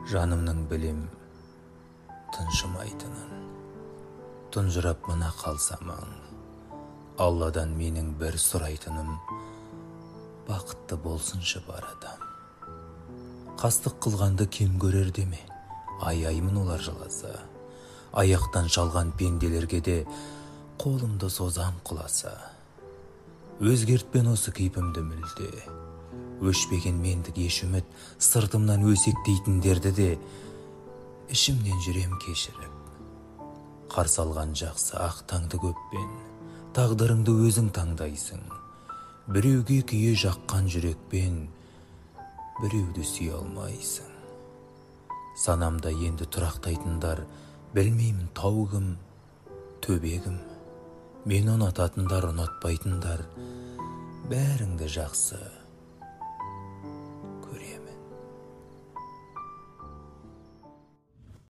Жанымның білем тыншымайтынын, тұнжырап мына қалсамаң, Алладан менің бір сұрайтыным, бақытты болсыншы бар адам. Қастық қылғанды кем көрер деме, аяймын олар жыласа. Аяқтан шалған пенделерге де қолымды созам құласа. Өзгертпен осы кейпімді мүлде, өшпеген мендік еш үміт, сыртымнан өсектейтіндерді де ішімнен жүрем кешіріп. Қарсы алған жақсы ақ таңды көппен, тағдырыңды өзің таңдайсың. Біреуге күйе жаққан жүрекпен, біреуді сүйе алмайсың. Санамда енді тұрақтайтындар, білмеймін тау кім, төбе кім. Мені ұнататындар, ұнатпайтындар, бәріңді жақсы